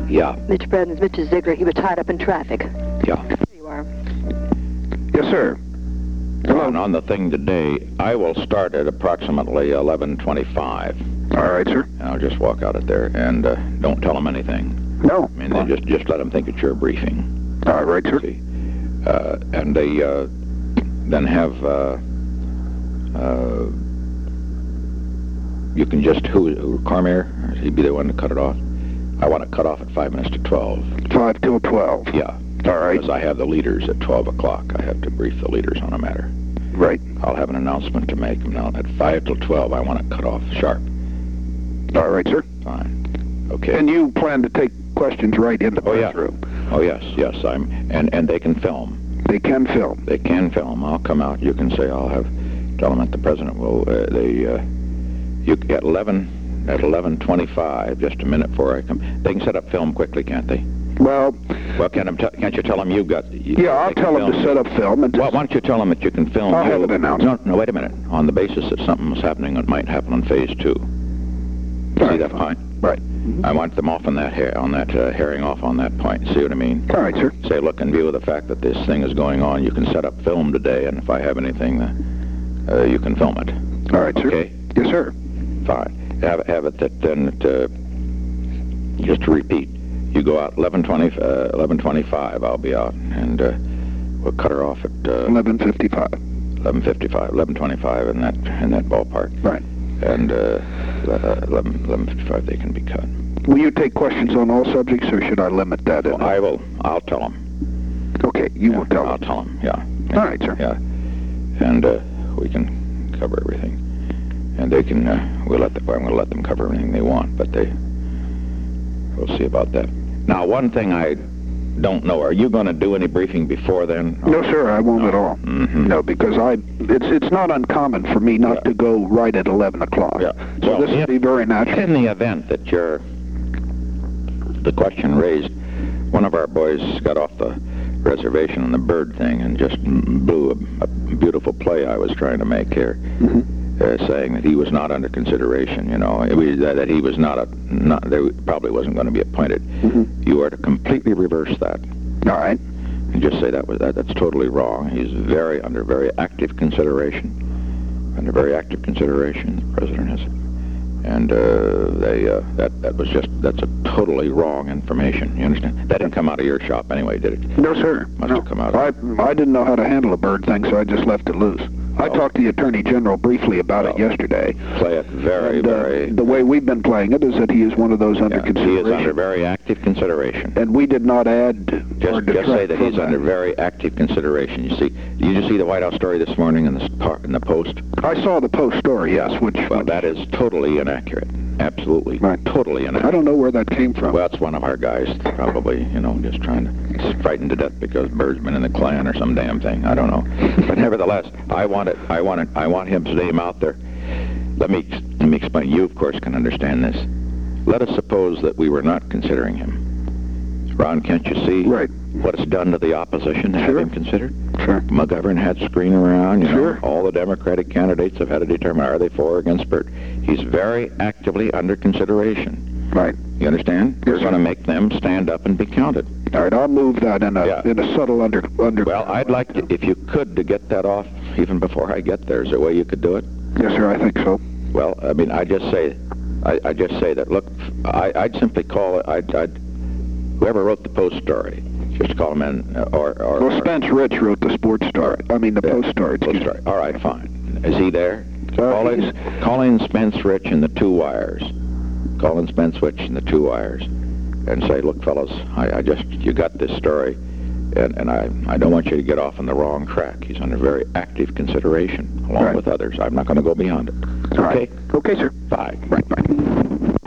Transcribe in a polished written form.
Yeah. Mr. President, Mr. Ziegler, he was tied up in traffic. Yeah. Here you are. Yes, sir. Well, on the thing today, I will start at approximately 11:25. All right, sir. And I'll just walk out at there and don't tell them anything. No. I mean, they just let them think it's your briefing. All right, sir. See? And they then have you can just Cormier, he'd be the one to cut it off. I want it cut off at 5 minutes to 12. 5 till 12. Yeah. All right. Because I have the leaders at 12 o'clock. I have to brief the leaders on a matter. Right. I'll have an announcement to make. Now, at 5 till 12, I want it cut off sharp. All right, sir. Fine. Okay. And you plan to take questions right in the press room? Oh, yes. And they can film. They can film. They can film. I'll come out. You can say tell them that the president will, you at 11:25, just a minute before I come. They can set up film quickly, can't they? Well, can't you tell them you've got... Yeah, I'll tell them to set up film. And why don't you tell them that you can film... I'll have it announced. No, wait a minute. On the basis that something was happening that might happen on phase 2. See that point? Right. I want them off on that herring off on that point. See what I mean? All right, sir. Say, look, in view of the fact that this thing is going on, you can set up film today, and if I have anything, you can film it. All right, sir. Okay? Yes, sir. Fine. Have it that then, just to repeat, you go out 11:25. I'll be out, and we'll cut her off at 11:55. 11:55, 11:25 in that ballpark. Right. And 11:55 they can be cut. Will you take questions on all subjects, or should I limit that? Well, I will. I'll tell them. Okay, you will tell them. I'll tell them. Yeah. All right, sir. Yeah. And we can cover everything. And they can, I'm going to let them cover anything they want, but we'll see about that. Now, one thing I don't know, are you going to do any briefing before then? No, sir, I won't at all. Mm-hmm. No, because it's not uncommon for me not to go right at 11 o'clock. Yeah. So Well, this would be very natural. In the event that the question raised, one of our boys got off the reservation on the bird thing and just blew a beautiful play I was trying to make here. Mm-hmm. Saying that he was not under consideration, that he was there probably wasn't going to be appointed. Mm-hmm. You are to completely reverse that. All right. And just say that's totally wrong. He's under very active consideration. Under very active consideration, the president is. And that's a totally wrong information. You understand? That didn't come out of your shop anyway, did it? No, sir. Must have come out of I didn't know how to handle a bird thing, so I just left it loose. I talked to the Attorney General briefly about it yesterday. Play it very. The way we've been playing it is that he is one of those under consideration. He is under very active consideration. And we did not add or detract Just say that from he's under very active consideration. You just see the White House story this morning in the Post? I saw the Post story, yes. That is totally inaccurate. Absolutely. Right. Totally inaccurate. I don't know where that came from. Well, it's one of our guys, probably, just trying to... He's frightened to death because Bird's been in the Klan or some damn thing. I don't know. But nevertheless, I want his name out there. Let me explain. You, of course, can understand this. Let us suppose that we were not considering him. Ron, can't you see what it's done to the opposition to have him considered? Sure. McGovern had screen around, Sure. All the Democratic candidates have had to determine, are they for or against Burt? He's very actively under consideration. Right. You understand? Yes, We're going to make them stand up and be counted. All right, I'll move that in a subtle under. Well, I'd like to, if you could, to get that off even before I get there. Is there a way you could do it? Yes, sir, I think so. Well, I mean, I just say that. Look, I'd simply call it. Whoever wrote the Post story, just call him in, Well, Spence Rich wrote the sports story. I mean, the Post story. Post story. All right, fine. Is he there? Call in Spence Rich and the two wires. Call in Spence Rich and the two wires, and say, look, fellas, you got this story, and I don't want you to get off on the wrong track. He's under very active consideration, along with others. I'm not going to go beyond it. Okay? Okay, sir. Bye. Right.